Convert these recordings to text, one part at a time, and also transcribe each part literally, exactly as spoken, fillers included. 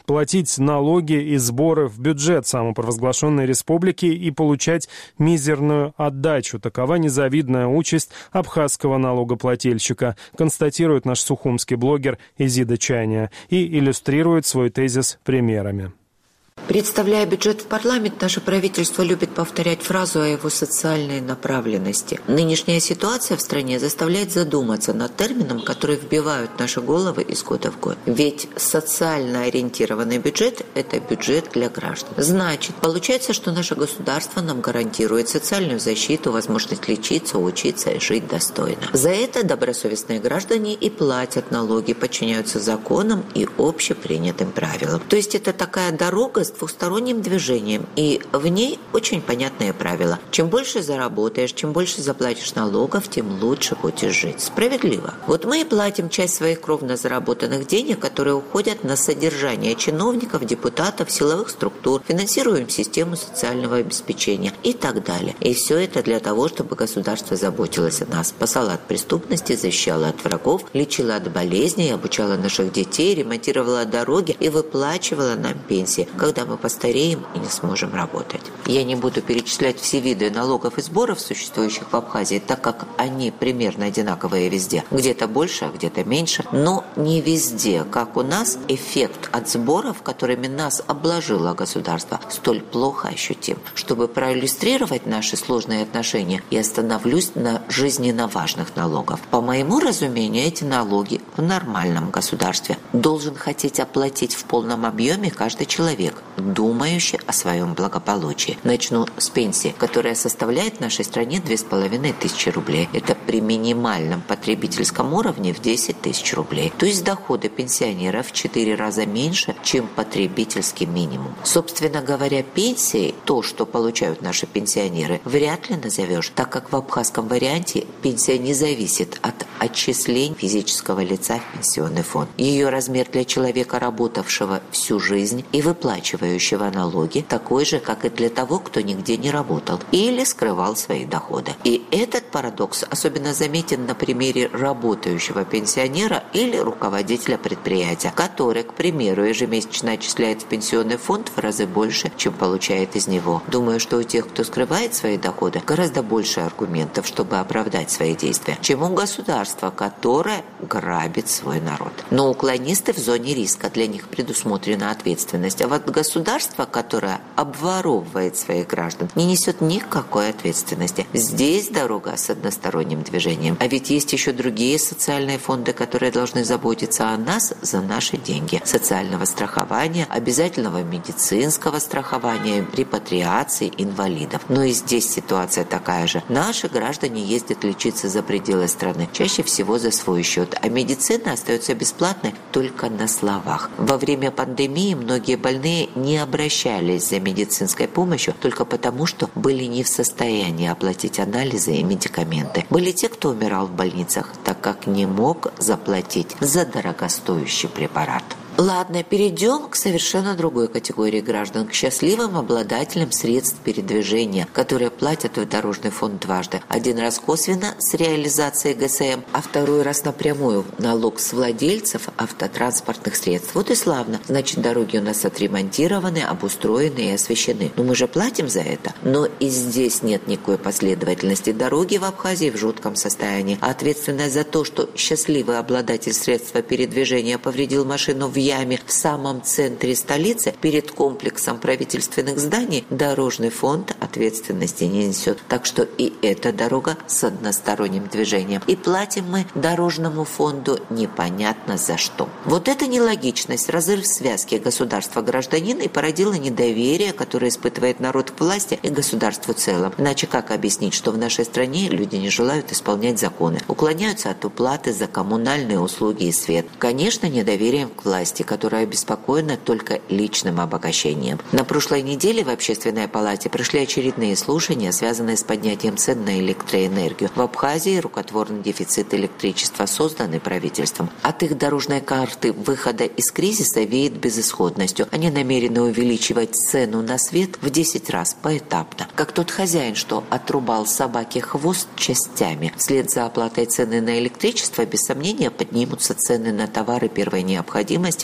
платить налоги и сборы в бюджет самопровозглашенной республики и получать мизерную отдачу. Такова незавидная участь абхазского налогоплательщика, констатирует наш сухумский блогер Изида Чайня и иллюстрирует свой тезис примерами. Представляя бюджет в парламент, наше правительство любит повторять фразу о его социальной направленности. Нынешняя ситуация в стране заставляет задуматься над термином, который вбивают в наши головы из года в год. Ведь социально ориентированный бюджет – это бюджет для граждан. Значит, получается, что наше государство нам гарантирует социальную защиту, возможность лечиться, учиться и жить достойно. За это добросовестные граждане и платят налоги, подчиняются законам и общепринятым правилам. То есть это такая дорога с двухсторонним движением, и в ней очень понятное правило. Чем больше заработаешь, чем больше заплатишь налогов, тем лучше будешь жить. Справедливо. Вот мы и платим часть своих кровно заработанных денег, которые уходят на содержание чиновников, депутатов, силовых структур, финансируем систему социального обеспечения и так далее. И все это для того, чтобы государство заботилось о нас, спасало от преступности, защищало от врагов, лечило от болезней, обучало наших детей, ремонтировало дороги и выплачивало нам пенсии, когда мы постареем и не сможем работать. Я не буду перечислять все виды налогов и сборов, существующих в Абхазии, так как они примерно одинаковые везде. Где-то больше, а где-то меньше. Но не везде, как у нас, эффект от сборов, которыми нас обложило государство, столь плохо ощутим. Чтобы проиллюстрировать наши сложные отношения, я остановлюсь на жизненно важных налогах. По моему разумению, эти налоги в нормальном государстве должен хотеть оплатить в полном объеме каждый человек, думающий о своем благополучии. Начну с пенсии, которая составляет в нашей стране две с половиной тысячи рублей. Это при минимальном потребительском уровне в десять тысяч рублей. То есть доходы пенсионеров в четыре раза меньше, чем потребительский минимум. Собственно говоря, пенсией, то, что получают наши пенсионеры, вряд ли назовешь, так как в абхазском варианте пенсия не зависит от отчислений физического лица в пенсионный фонд. Ее размер для человека, работавшего всю жизнь и выплачивающего налоги, такой же, как и для того, кто нигде не работал или скрывал свои доходы. И этот парадокс особенно заметен на примере работающего пенсионера или руководителя предприятия, который, к примеру, ежемесячно отчисляет в пенсионный фонд в разы больше, чем получает из него. Думаю, что у тех, кто скрывает свои доходы, гораздо больше аргументов, чтобы оправдать свои действия, чем у государства, которое грабит свой народ. Но уклонисты в зоне риска, для них предусмотрена ответственность, а вот государство, которое обворовывает своих граждан, не несет никакой ответственности. Здесь дорога с односторонним движением. А ведь есть еще другие социальные фонды, которые должны заботиться о нас за наши деньги. Социального страхования, обязательного медицинского страхования, репатриации инвалидов. Но и здесь ситуация такая же. Наши граждане ездят лечиться за пределы страны, чаще всего за свой счет, а медицина остается бесплатной только на словах. Во время пандемии многие больные не обращались за медицинской помощью только потому, что были не в состоянии оплатить анализы и медикаменты. Были те, кто умирал в больницах, так как не мог заплатить за дорогостоящий препарат. Ладно, перейдем к совершенно другой категории граждан, к счастливым обладателям средств передвижения, которые платят в дорожный фонд дважды. Один раз косвенно с реализацией ГСМ, а второй раз напрямую налог с владельцев автотранспортных средств. Вот и славно. Значит, дороги у нас отремонтированы, обустроены и освещены. Но мы же платим за это. Но и здесь нет никакой последовательности. Дороги в Абхазии в жутком состоянии. А ответственность за то, что счастливый обладатель средства передвижения повредил машину в яме в самом центре столицы перед комплексом правительственных зданий, дорожный фонд ответственности не несет. Так что и эта дорога с односторонним движением. И платим мы дорожному фонду непонятно за что. Вот эта нелогичность, разрыв связки государства-гражданина и породила недоверие, которое испытывает народ к власти и государству в целом. Иначе как объяснить, что в нашей стране люди не желают исполнять законы, уклоняются от уплаты за коммунальные услуги и свет? Конечно, недоверием к власти, которая обеспокоена только личным обогащением. На прошлой неделе в Общественной палате прошли очередные слушания, связанные с поднятием цен на электроэнергию. В Абхазии рукотворный дефицит электричества, созданный правительством. От их дорожной карты выхода из кризиса веет безысходностью. Они намерены увеличивать цену на свет в десять раз поэтапно. Как тот хозяин, что отрубал собаке хвост частями. Вслед за оплатой цены на электричество, без сомнения, поднимутся цены на товары первой необходимости,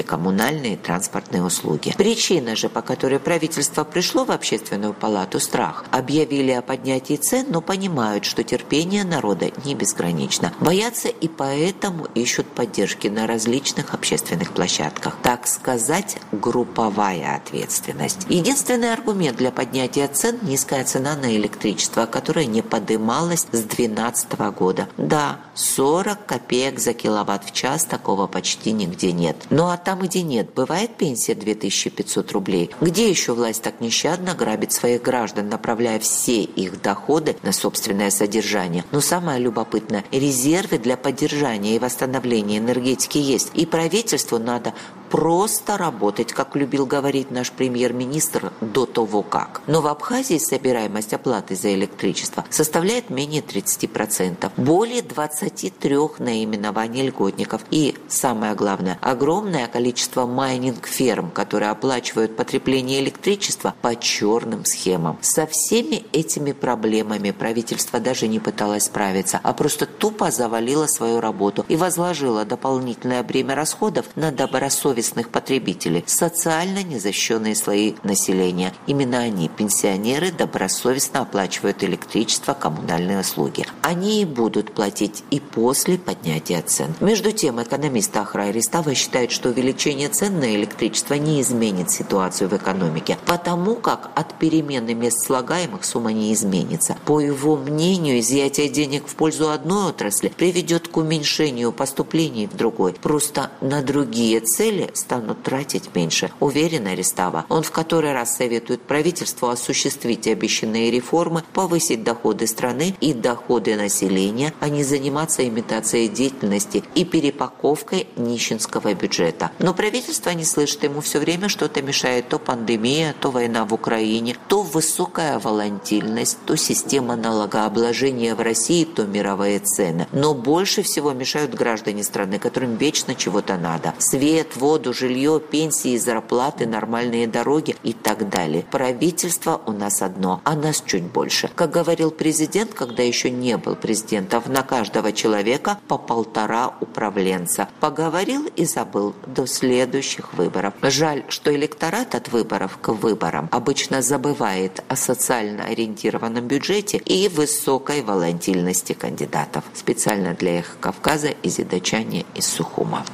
коммунальные и транспортные услуги. Причина же, по которой правительство пришло в Общественную палату, страх. Объявили о поднятии цен, но понимают, что терпение народа не безгранично. Боятся и поэтому ищут поддержки на различных общественных площадках. Так сказать, групповая ответственность. Единственный аргумент для поднятия цен – низкая цена на электричество, которая не подымалась с две тысячи двенадцатого года. Да, сорок копеек за киловатт в час, такого почти нигде нет. Ну а там где нет, бывает пенсия две тысячи пятьсот рублей. Где еще власть так нещадно грабит своих граждан, направляя все их доходы на собственное содержание? Но самое любопытное, резервы для поддержания и восстановления энергетики есть. И правительству надо просто работать, как любил говорить наш премьер-министр, до того как. Но в Абхазии собираемость оплаты за электричество составляет менее тридцати процентов. Более двадцати трёх наименований льготников. И, самое главное, огромное количество майнинг-ферм, которые оплачивают потребление электричества по черным схемам. Со всеми этими проблемами правительство даже не пыталось справиться, а просто тупо завалило свою работу и возложило дополнительное бремя расходов на добросовестных потребителей, социально незащищенные слои населения. Именно они, пенсионеры, добросовестно оплачивают электричество, коммунальные услуги. Они и будут платить и после поднятия цен. Между тем, экономисты Ахра Арестова считают, что увеличение цен на электричество не изменит ситуацию в экономике, потому как от перемены мест слагаемых сумма не изменится. По его мнению, изъятие денег в пользу одной отрасли приведет к уменьшению поступлений в другой. Просто на другие цели станут тратить меньше, уверен Арестова. Он в который раз советует правительству осуществить обещанные реформы, повысить доходы страны и доходы населения, а не заниматься имитацией деятельности и перепаковкой нищенского бюджета. Но правительство не слышит, ему все время что-то мешает: то пандемия, то война в Украине, то высокая волатильность, то система налогообложения в России, то мировые цены. Но больше всего мешают граждане страны, которым вечно чего-то надо. Свет, воду, жилье, пенсии, зарплаты, нормальные дороги и так далее. Правительство у нас одно, а нас чуть больше. Как говорил президент, когда еще не был президентом, на каждого человека по полтора управленца. Поговорил и забыл до следующих выборов. Жаль, что электорат от выборов к выборам обычно забывает о социально ориентированном бюджете и высокой волатильности кандидатов. Специально для Эхо Кавказа Изидачане из Сухума.